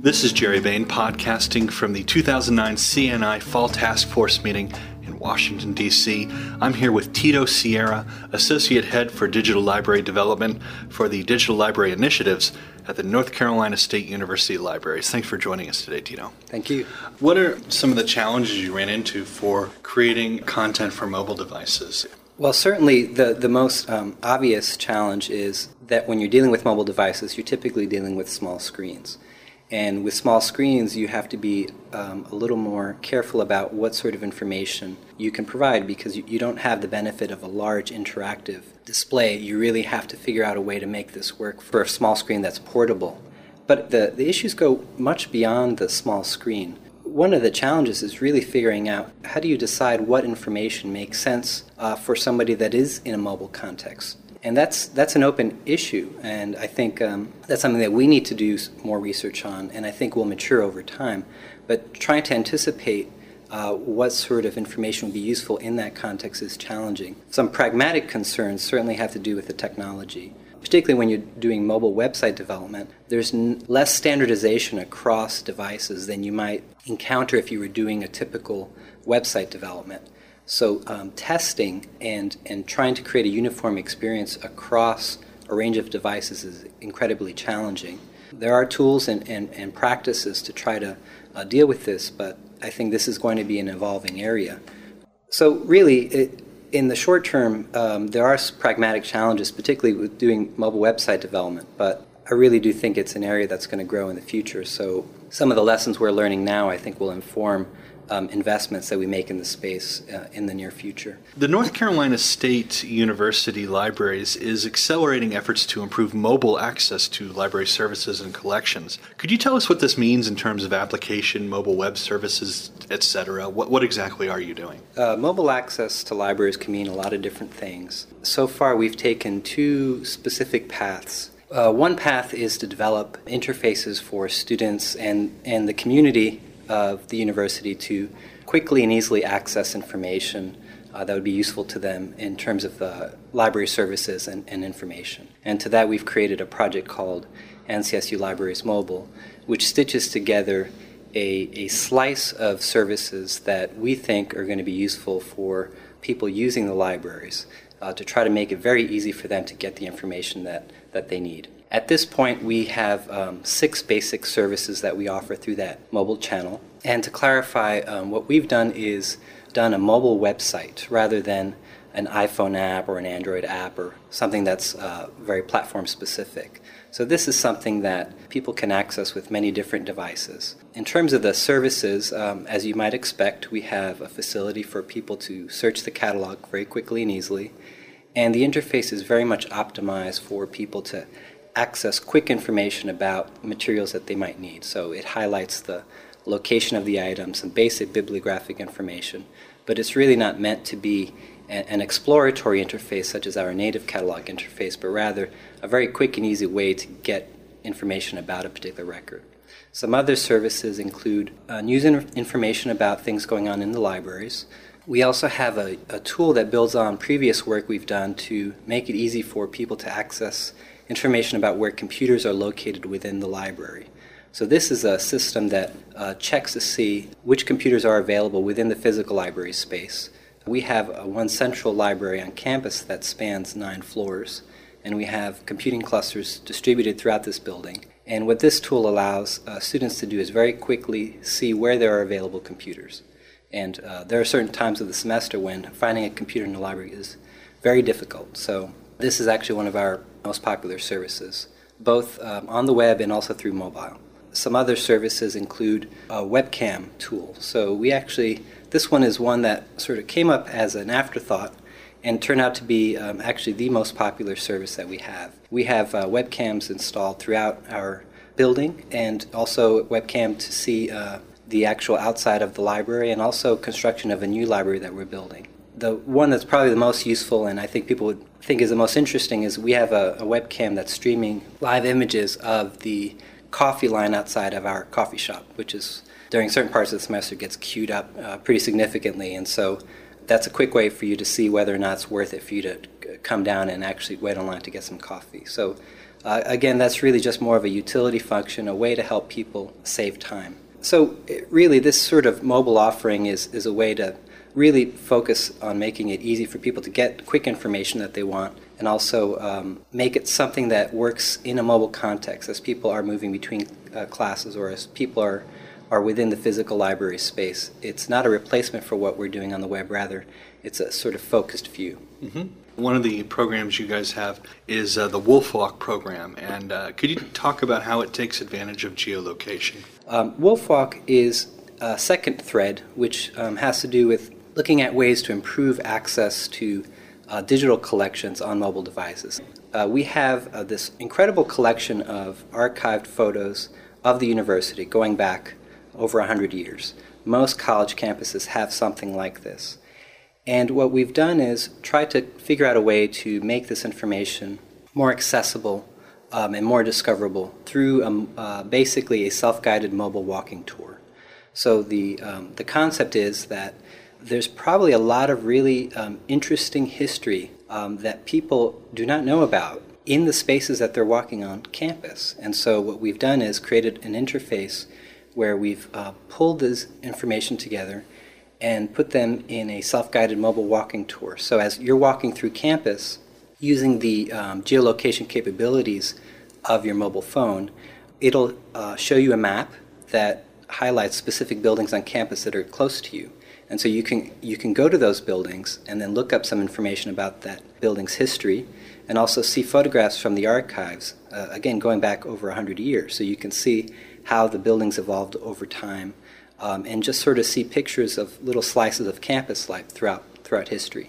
This is Jerry Bain podcasting from the 2009 CNI Fall Task Force meeting in Washington, D.C. I'm here with Tito Sierra, Associate Head for Digital Library Development for the Digital Library Initiatives at the North Carolina State University Libraries. Thanks for joining us today, Tito. Thank you. What are some of the challenges you ran into for creating content for mobile devices? Well, certainly the most obvious challenge is that when you're dealing with mobile devices, you're typically dealing with small screens. And with small screens, you have to be a little more careful about what sort of information you can provide because you don't have the benefit of a large interactive display. You really have to figure out a way to make this work for a small screen that's portable. But the issues go much beyond the small screen. One of the challenges is really figuring out how do you decide what information makes sense for somebody that is in a mobile context. And that's an open issue, and I think that's something that we need to do more research on, and I think will mature over time. But trying to anticipate what sort of information would be useful in that context is challenging. Some pragmatic concerns certainly have to do with the technology. Particularly when you're doing mobile website development, there's less standardization across devices than you might encounter if you were doing a typical website development. So testing and trying to create a uniform experience across a range of devices is incredibly challenging. There are tools and practices to try to deal with this, but I think this is going to be an evolving area. So really, in the short term, there are pragmatic challenges, particularly with doing mobile website development, but I really do think it's an area that's going to grow in the future. So some of the lessons we're learning now, I think, will inform investments that we make in the space in the near future. The North Carolina State University Libraries is accelerating efforts to improve mobile access to library services and collections. Could you tell us what this means in terms of application, mobile web services, etc.? What exactly are you doing? Mobile access to libraries can mean a lot of different things. So far, we've taken two specific paths. One path is to develop interfaces for students and the community of the university to quickly and easily access information that would be useful to them in terms of library services and information. And to that we've created a project called NCSU Libraries Mobile, which stitches together a slice of services that we think are going to be useful for people using the libraries to try to make it very easy for them to get the information that they need. At this point, we have 6 basic services that we offer through that mobile channel. And to clarify, what we've done is done a mobile website rather than an iPhone app or an Android app or something that's very platform specific. So this is something that people can access with many different devices. In terms of the services, as you might expect, we have a facility for people to search the catalog very quickly and easily. And the interface is very much optimized for people to access quick information about materials that they might need. So it highlights the location of the items and basic bibliographic information, but it's really not meant to be an exploratory interface such as our native catalog interface, but rather a very quick and easy way to get information about a particular record. Some other services include news information about things going on in the libraries. We also have a tool that builds on previous work we've done to make it easy for people to access information about where computers are located within the library. So this is a system that checks to see which computers are available within the physical library space. We have one central library on campus that spans 9 floors, and we have computing clusters distributed throughout this building. And what this tool allows students to do is very quickly see where there are available computers. And there are certain times of the semester when finding a computer in the library is very difficult. So this is actually one of our most popular services, both on the web and also through mobile. Some other services include a webcam tool. So this one is one that sort of came up as an afterthought and turned out to be actually the most popular service that we have. We have webcams installed throughout our building and also webcam to see the actual outside of the library and also construction of a new library that we're building. The one that's probably the most useful and I think people would think is the most interesting is we have a webcam that's streaming live images of the coffee line outside of our coffee shop, which is during certain parts of the semester gets queued up pretty significantly. And so that's a quick way for you to see whether or not it's worth it for you to come down and actually wait online to get some coffee. So Again, that's really just more of a utility function, a way to help people save time. So really, this sort of mobile offering is a way to really focus on making it easy for people to get quick information that they want, and also make it something that works in a mobile context as people are moving between classes, or as people are within the physical library space. It's not a replacement for what we're doing on the web, rather it's a sort of focused view. Mm-hmm. One of the programs you guys have is the WolfWalk program, and could you talk about how it takes advantage of geolocation? WolfWalk is a second thread, which has to do with looking at ways to improve access to digital collections on mobile devices. We have this incredible collection of archived photos of the university going back over 100 years. Most college campuses have something like this. And what we've done is try to figure out a way to make this information more accessible and more discoverable through basically a self-guided mobile walking tour. So the concept is that there's probably a lot of really interesting history that people do not know about in the spaces that they're walking on campus. And so what we've done is created an interface where we've pulled this information together and put them in a self-guided mobile walking tour. So as you're walking through campus, using the geolocation capabilities of your mobile phone, it'll show you a map that highlights specific buildings on campus that are close to you. And so you can go to those buildings and then look up some information about that building's history, and also see photographs from the archives, again going back over 100 years. So you can see how the buildings evolved over time, and just sort of see pictures of little slices of campus life throughout history.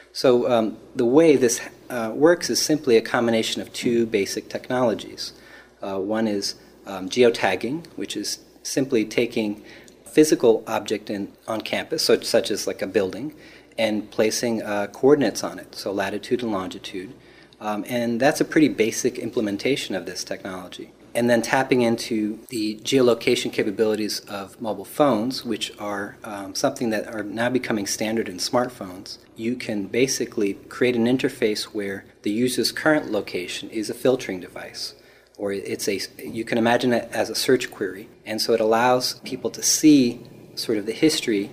So the way this works is simply a combination of two basic technologies. One is geotagging, which is simply taking a physical object on campus, such as like a building, and placing coordinates on it, so latitude and longitude. And that's a pretty basic implementation of this technology. And then tapping into the geolocation capabilities of mobile phones, which are something that are now becoming standard in smartphones, you can basically create an interface where the user's current location is a filtering device, or you can imagine it as a search query. And so it allows people to see sort of the history,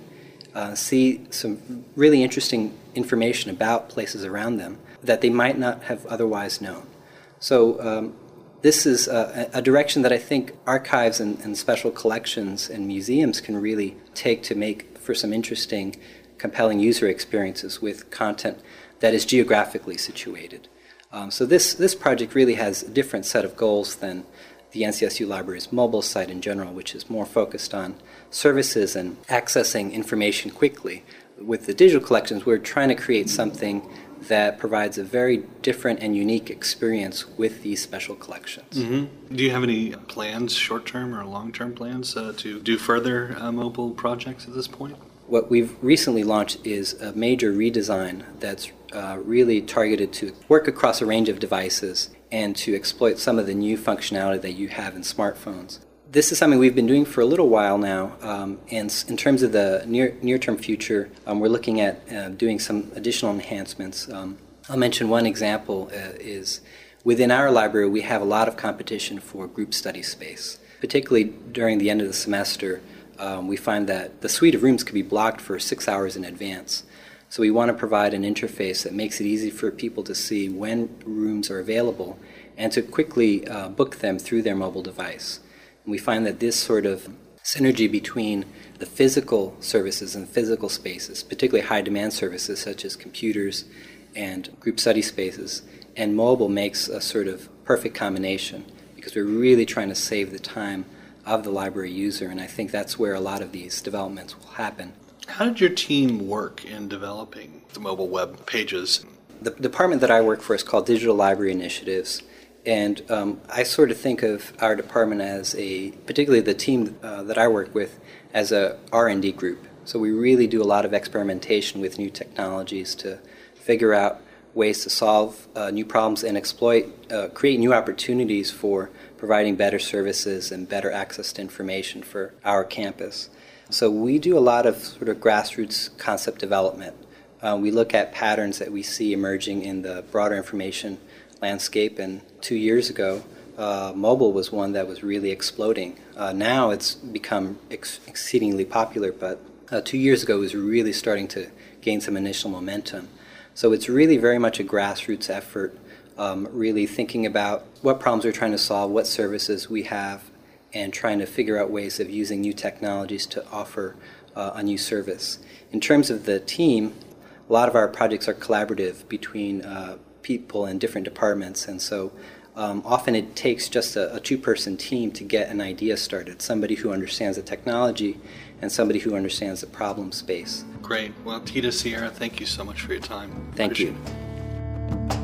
see some really interesting information about places around them that they might not have otherwise known. So this is a direction that I think archives and special collections and museums can really take to make for some interesting, compelling user experiences with content that is geographically situated. So this project really has a different set of goals than the NCSU Library's mobile site in general, which is more focused on services and accessing information quickly. With the digital collections, we're trying to create something that provides a very different and unique experience with these special collections. Mm-hmm. Do you have any plans, short-term or long-term plans, to do further mobile projects at this point? What we've recently launched is a major redesign that's really targeted to work across a range of devices and to exploit some of the new functionality that you have in smartphones. This is something we've been doing for a little while now, and in terms of the near-term future, we're looking at doing some additional enhancements. I'll mention one example is within our library we have a lot of competition for group study space. Particularly during the end of the semester, we find that the suite of rooms could be blocked for 6 hours in advance. So we want to provide an interface that makes it easy for people to see when rooms are available and to quickly book them through their mobile device. We find that this sort of synergy between the physical services and physical spaces, particularly high-demand services such as computers and group study spaces, and mobile makes a sort of perfect combination, because we're really trying to save the time of the library user, and I think that's where a lot of these developments will happen. How did your team work in developing the mobile web pages? The department that I work for is called Digital Library Initiatives. And I sort of think of our department as particularly the team that I work with, as a R&D group. So we really do a lot of experimentation with new technologies to figure out ways to solve new problems and create new opportunities for providing better services and better access to information for our campus. So we do a lot of sort of grassroots concept development. We look at patterns that we see emerging in the broader information landscape, and 2 years ago, mobile was one that was really exploding. Now it's become exceedingly popular, but 2 years ago it was really starting to gain some initial momentum. So it's really very much a grassroots effort, really thinking about what problems we're trying to solve, what services we have, and trying to figure out ways of using new technologies to offer a new service. In terms of the team, a lot of our projects are collaborative between people in different departments, and so often it takes just a two-person team to get an idea started, somebody who understands the technology and somebody who understands the problem space. Great. Well, Tito Sierra, thank you so much for your time. Thank you. Appreciate it.